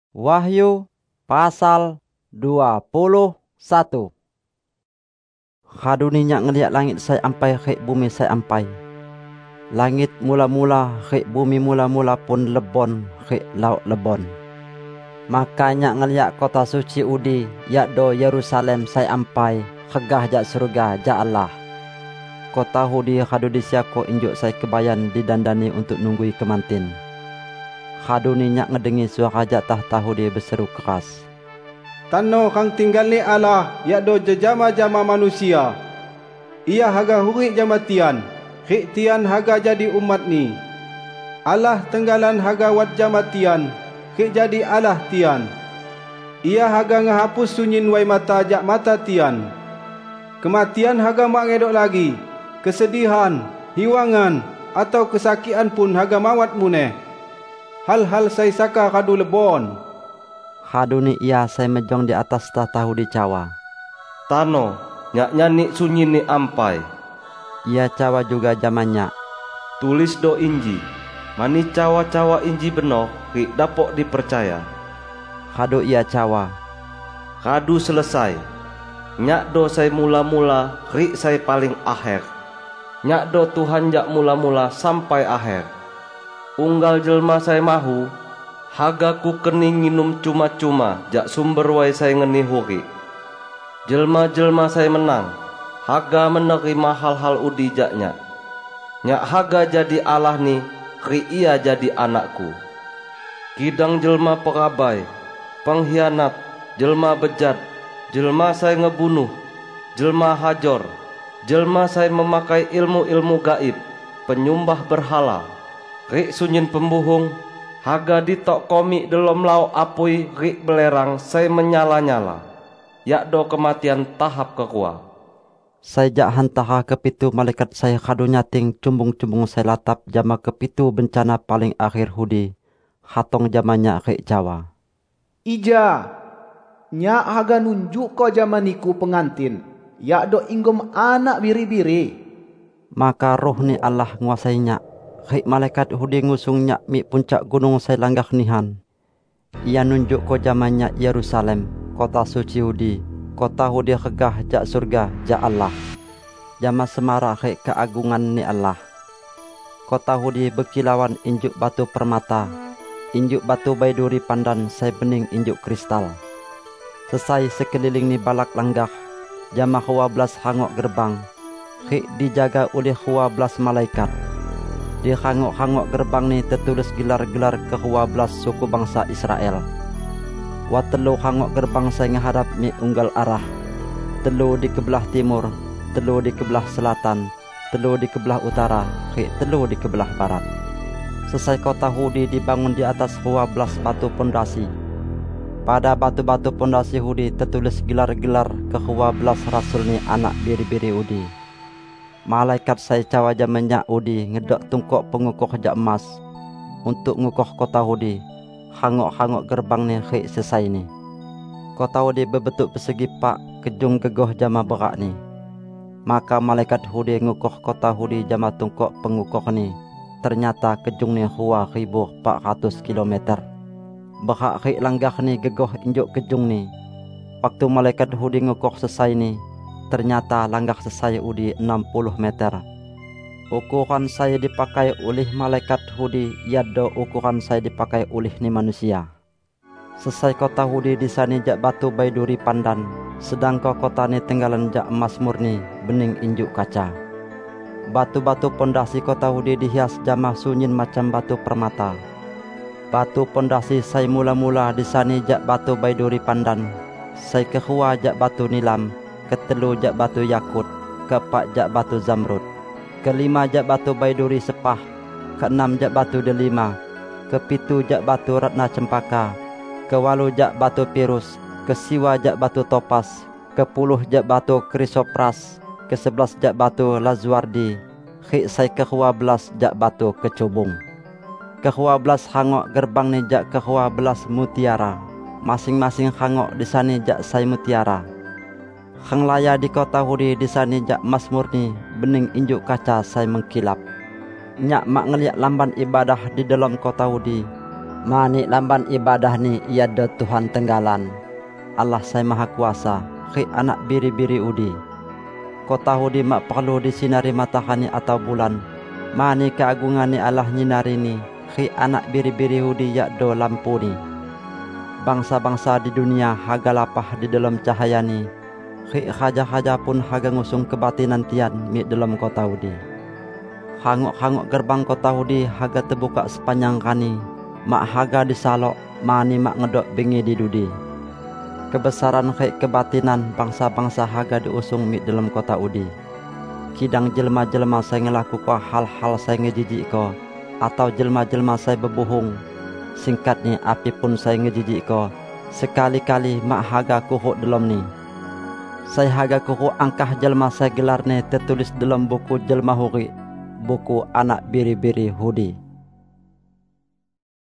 Wahyu pasal 21. Haduni nyak ngeliat langit sai ampai khik bumi sai ampai. Langit mula-mula khik bumi mula-mula pun lebon khik laut lebon. Maka nyak ngeliat kota suci udi yakdo Yerusalem sai ampai khegah jak surga jak Allah. Kota hudi hadu disiako injuk sai kebayan didandani untuk nunggui kemantin. Haduni nyak ngedengi suara jak tahta hudi berseru keras. Tano kang tinggal ni Allah yakdo jejama-jama manusia. Ia haga hurik jama tian, khik tian haga jadi umat ni. Allah tenggalan haga wat jama tian, khik jadi Allah tian. Ia haga ngehapus sunyin wai mata jak mata tian. Kematian haga mak ngedok lagi, kesedihan, hiwangan atau kesakian pun haga mawat muneh. Hal-hal sai saka kadu lebon. Haduni ia sai mejong di atas tahta hudi cawa. Tano, nyak nyanik sunyi ni ampai. Ia cawa juga jamannya. Tulis do inji, mani cawa-cawa inji beno, rik dapok dipercaya. Hadu ia cawa. Kadu selesai. Nyak do sai mula-mula, rik sai paling akhir. Nyak do Tuhan jak mula-mula sampai akhir. Unggal jelma sai mahu, haga ku kening nginum cuma-cuma jak sumber wai sai ngeni huri. Jelma-jelma sai menang, haga menerima hal-hal udi jaknya. Nyak haga jadi Allah ni, ri ia jadi anakku. Kidang jelma perabai, pengkhianat, jelma bejat, jelma sai ngebunuh, jelma hajor, jelma sai memakai ilmu-ilmu gaib, penyumbah berhala, rik sunyin pembuhung, haga ditok komik dalam lau apui rik belerang sai menyala-nyala. Yakdo kematian tahap kekua. Sai jak hantaha kepitu malaikat sai khadu nyating cumbung-cumbung sai latap jama kepitu bencana paling akhir hudi. Hatong jamannya khik cawa. Ija, nyak haga nunjuk ko jamaniku pengantin. Yakdo inggom anak biri-biri. Maka roh ni Allah nguasai nyak. Khik malaikat hudi ngusung nyak mi puncak gunung sai langgah nihan. Ia nunjuk ko jamannya Yerusalem, kota suci hudi, kota hudi khegah jak surga jak Allah. Jama semara khik keagungan ni Allah. Kota hudi berkilauan injuk batu permata, injuk batu baiduri pandan sai bening injuk kristal. Sesai sekeliling ni balak langgah, jama 12 hangok gerbang, khik dijaga oleh 12 malaikat. Di hangok-hangok gerbang ni tertulis gelar-gelar ke-12 suku bangsa Israel. Watelu hangok gerbang saya ngehadap mi unggal arah. Telu di kebelah timur, telu di kebelah selatan, telu di kebelah utara, telu di kebelah barat. Selesai kota hudi dibangun di atas 12 batu pondasi. Pada batu-batu pondasi hudi tertulis gelar-gelar ke-12 rasul ni anak biri-biri hudi. Malaikat saya cawa jamannya udi ngedok tungkok pengukuh jak emas untuk ngukuh kota hudi. Hangok-hangok gerbang ni khik selesai ni. Kota hudi berbentuk persegi pak kejung gegoh jama berak ni. Maka malaikat hudi ngukuh kota hudi jama tungkok pengukuh ni. Ternyata kejung ni 1400 km. Berak khik langgah ni gegoh injuk kejung ni. Waktu malaikat hudi ngukuh selesai ni, ternyata langgah selesai udi 60 meter. Ukuran saya dipakai oleh malaikat hudi yado ukuran saya dipakai oleh ni manusia. Selesai kota hudi di sana jak batu baiduri pandan, sedangkan kota ni tenggalan jak emas murni bening injuk kaca. Batu-batu pondasi kota hudi dihias jama sunyin macam batu permata. Batu pondasi saya mula-mula di sana jak batu baiduri pandan, saya kehua jak batu nilam, ketelu jak batu yakut, keempat jak batu zamrud, kelima jak batu baiduri sepah, keenam jak batu delima, kepitu jak batu ratna cempaka, kewalu jak batu pirus, kesiwa jak batu topas, kepuluh jak batu krisopras, ke-11 jak batu lazuardi, khik sai ke-12 jak batu kecubung. Ke-12 hangok gerbang ni jak ke-12 mutiara, masing-masing hangok di sana jak sai mutiara. Hang laya di kota hudi di sana jak emas murni bening injuk kaca sai mengkilap. Nyak mak ngeliat lamban ibadah di dalam kota hudi. Mani lamban ibadah ni ia do Tuhan tenggalan, Allah sai maha kuasa, khik anak biri-biri udi. Kota hudi mak perlu disinari matahari atau bulan. Mani keagungan ni Allah nyinari ni, khik anak biri-biri hudi yak do lampu ni. Bangsa-bangsa di dunia haga lapah di dalam cahaya ni, khik haja-haja pun haga ngusung kebatinan tian mi dalam kota hudi. Hanguk-hanguk gerbang kota hudi haga terbuka sepanjang kani, mak haga disalok, mani mak ngedok bengi di dudi. Kebesaran khik kebatinan bangsa-bangsa haga diusung mi dalam kota udi. Kidang jelma-jelma saya ngelaku ko hal-hal saya ngejijik ko, atau jelma-jelma saya berbohong. Singkatnya api pun saya ngejijik ko, sekali-kali mak haga kuhuk dalam ni. Saya haga kuhuk angkah jelma saya gelar ni tertulis dalam buku jelma huri, buku anak biri-biri hudi.